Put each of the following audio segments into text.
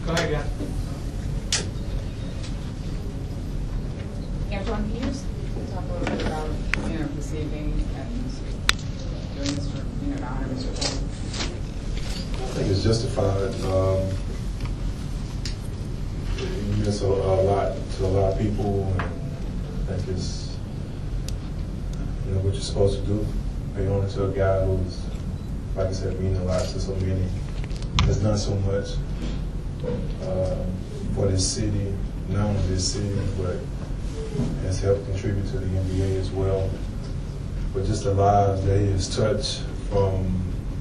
Go ahead, yeah. Antoine, can you just talk a little bit about, receiving and doing this for, to honor Mr. Paul? I think it's justified. It means a lot to a lot of people, and I think it's what you're supposed to do. Pay honor to a guy who's, like I said, meaning a lot to so many. Has done so much for this city, not only this city, but has helped contribute to the NBA as well. But just the lives that he has touched from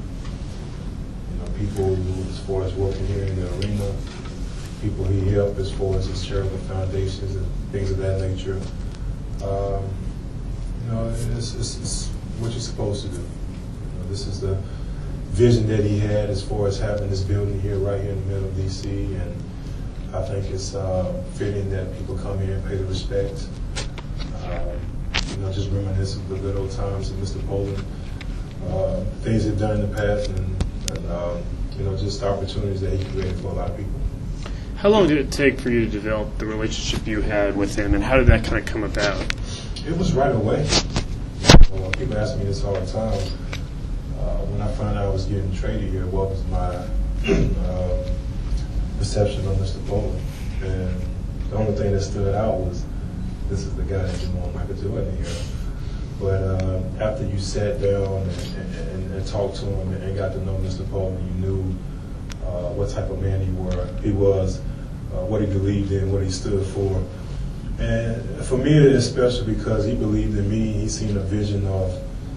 people as far as working here in the arena, people he helped as far as his charitable foundations and things of that nature. It's what you're supposed to do. This is the vision that he had as far as having this building here, right here in the middle of D.C., and I think it's fitting that people come here and pay the respect. Just reminisce of the good old times of Mr. Poland, things he've done in the past, and just the opportunities that he created for a lot of people. How long did it take for you to develop the relationship you had with him, and how did that kind of come about? It was right away. People ask me this all the time. When I found out I was getting traded here, what was my perception of Mr. Poland? And the only thing that stood out was, this is the guy that you want Michael Jordan here. But after you sat down and talked to him and got to know Mr. Poland, you knew what type of man he was, what he believed in, what he stood for. And for me, it is special because he believed in me. He seen a vision of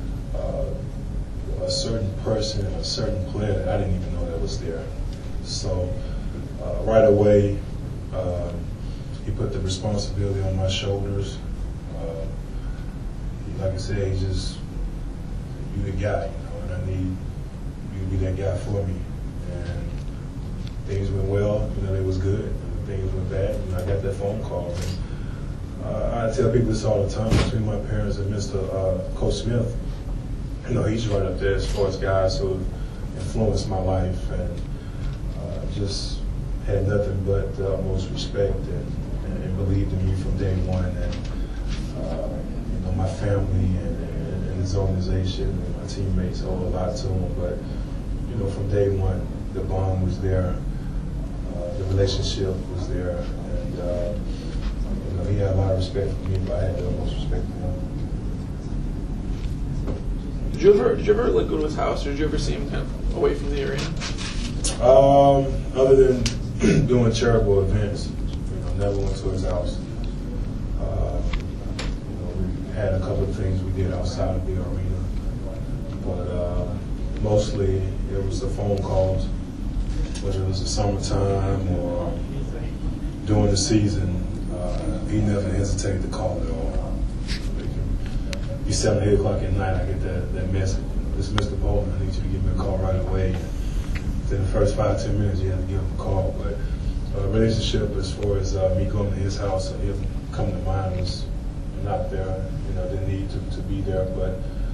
a certain person, a certain player that I didn't even know that was there. So right away, he put the responsibility on my shoulders. Like I said, he just, you the guy, and I need you to be that guy for me. And things went well, they was good. And things went bad, and I got that phone call. And, I tell people this all the time, between my parents and Mr. Coach Smith, he's right up there as far as guys who influenced my life, and just had nothing but the utmost respect and believed in me from day one. And my family and his organization and my teammates owe a lot to him. But from day one, the bond was there, the relationship was there, and he had a lot of respect for me, but I had the utmost respect for him. Did you ever go to his house, or did you ever see him kind of away from the arena? Other than doing charitable events, never went to his house. We had a couple of things we did outside of the arena, but mostly it was the phone calls, whether it was the summertime or during the season. He never hesitated to call at all. Be 7, 8 o'clock at night, I get that message. This is Mr. Poland, I need you to give me a call right away. Within the first 5, 10 minutes, you have to give him a call. But relationship as far as me going to his house and him coming to mine was not there. Didn't need to be there, but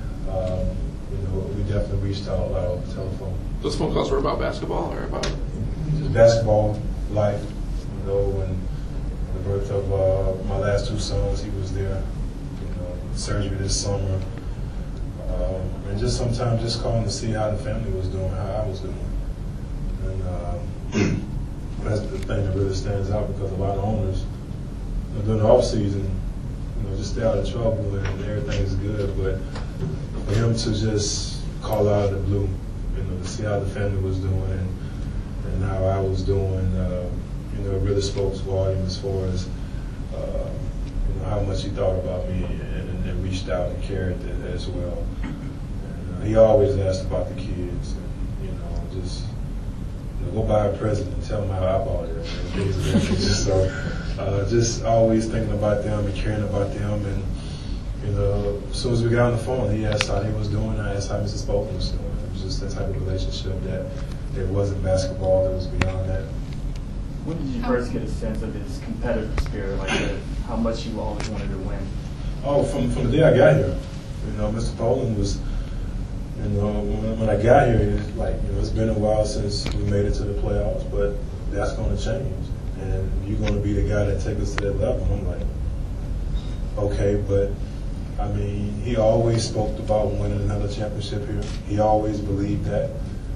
we definitely reached out a lot over the telephone. Those phone calls were about basketball or about? Just basketball, life, when the birth of my last 2 sons, he was there. Surgery this summer, and just sometimes just calling to see how the family was doing, how I was doing. And that's the thing that really stands out, because a lot of owners during the off season, just stay out of trouble and everything's good, but for him to just call out of the blue, to see how the family was doing and how I was doing, it really spoke volumes as far as how much he thought about me and reached out and cared as well. And, he always asked about the kids, and just go buy a present and tell them how I bought it. And things of that nature. So just always thinking about them and caring about them. And as soon as we got on the phone, he asked how he was doing. I asked how Mrs. Bolton was doing. It was just that type of relationship that it wasn't basketball, that was beyond that. When did you first get a sense of his competitive spirit, how much you always wanted to win? Oh, from the day I got here. Mr. Poland was, when I got here, it was it's been a while since we made it to the playoffs, but that's going to change, and you're going to be the guy that takes us to that level. And I'm like, okay, but I mean, he always spoke about winning another championship here. He always believed that,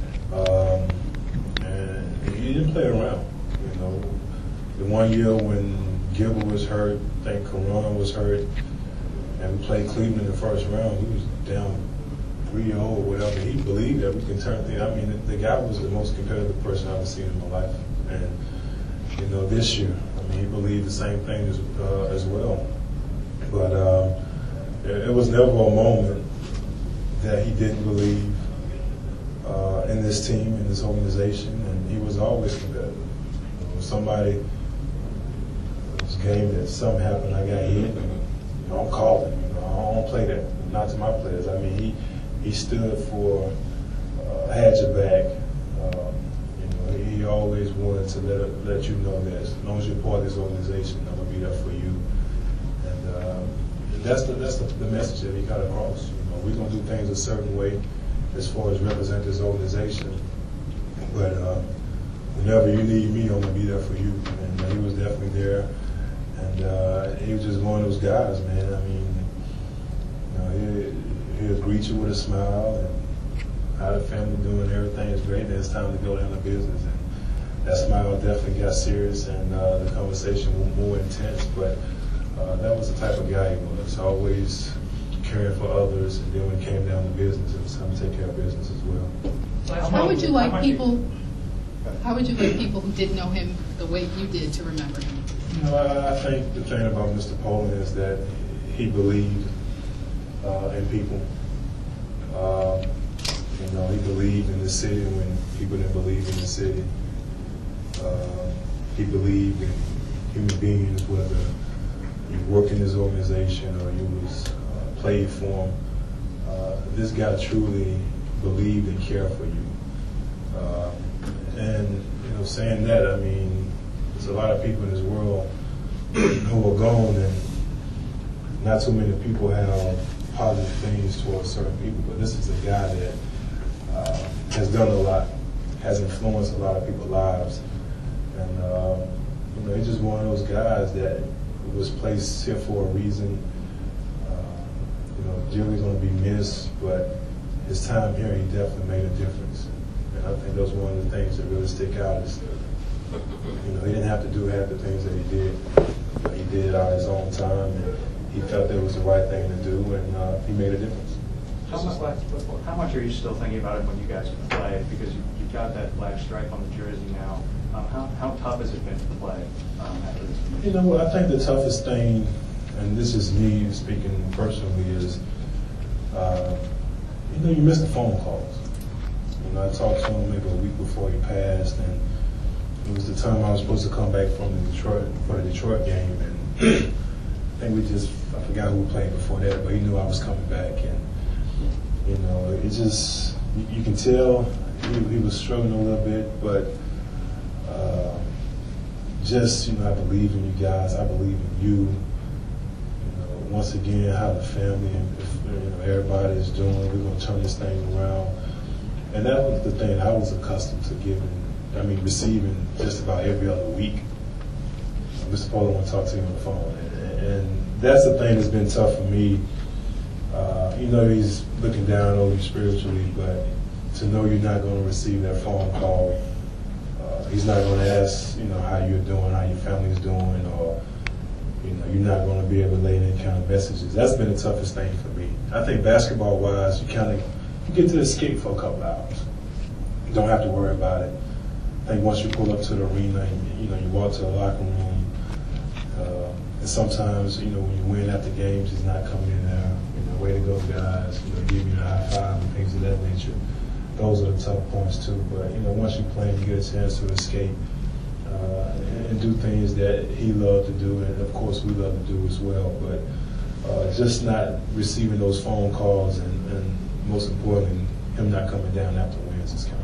and he didn't play around. You know, the one year when Gilbert was hurt, I think Karan was hurt, and we played Cleveland in the first round. We was down 3-0 or whatever. He believed that we can turn things. I mean, the guy was the most competitive person I've ever seen in my life. And you know, this year, I mean, he believed the same thing as well. But it was never a moment that he didn't believe in this team, in this organization, and he was always competitive. You know, somebody, this game that something happened, I got hit, and, you know, I'm calling. You know, I don't play that, not to my players. I mean, he stood for, had your back. You know, he always wanted to let you know that as long as you're part of this organization, I'm gonna be there for you. And that's the message that he got across. You know, we're gonna do things a certain way as far as represent this organization. But whenever you need me, I'm gonna be there for you. And he was definitely there. And he was just one of those guys, man. I mean, you know, he'll greet you with a smile, and how the family doing, everything is great, and it's time to go down to business. And that smile definitely got serious, and the conversation was more intense, but that was the type of guy he was, always caring for others, and then when it came down to business, it was time to take care of business as well. How would you like people who didn't know him the way you did to remember him? You know, I think the thing about Mr. Poland is that he believed in people. You know, he believed in the city when people didn't believe in the city. He believed in human beings, whether you work in his organization or you was played for him. This guy truly believed and cared for you. And you know, saying that, I mean, there's a lot of people in this world who are gone, and not too many people have positive things towards certain people, but this is a guy that has done a lot, has influenced a lot of people's lives, and you know, he's just one of those guys that was placed here for a reason. You know, Jilly's going to be missed, but his time here, he definitely made a difference, and I think that's one of the things that really stick out is, you know, he didn't have to do half the things that he did, but he did it on his own time, and he felt that was the right thing to do, and he made a difference. How much are you still thinking about it when you guys play? Because you've got that black stripe on the jersey now. How tough has it been to play after this? You know what, I think the toughest thing, and this is me speaking personally, is you know, you miss the phone calls. You know, I talked to him maybe a week before he passed, and it was the time I was supposed to come back from the Detroit game, and I think I forgot who played before that, but he knew I was coming back, and you know, it just, you can tell he was struggling a little bit, but just, you know, I believe in you guys, I believe in you. You know, once again, how the family and you know, everybody is doing, we're going to turn this thing around. And that was the thing I was accustomed to receiving just about every other week. Mr. Poland want to talk to you on the phone. And that's the thing that's been tough for me. You know, he's looking down on you spiritually, but to know you're not going to receive that phone call, he's not going to ask, you know, how you're doing, how your family's doing, or, you know, you're not going to be able to lay any kind of messages. That's been the toughest thing for me. I think basketball-wise, you get to escape for a couple hours. You don't have to worry about it. I think once you pull up to the arena, you know, you walk to the locker room, and sometimes, you know, when you win after games, he's not coming in there, you know, way to go, guys, you know, give you a high five and things of that nature. Those are the tough points too. But, you know, once you play, you get a chance to escape and do things that he loved to do, and of course we love to do as well. But just not receiving those phone calls, and most importantly, him not coming down after wins is kind of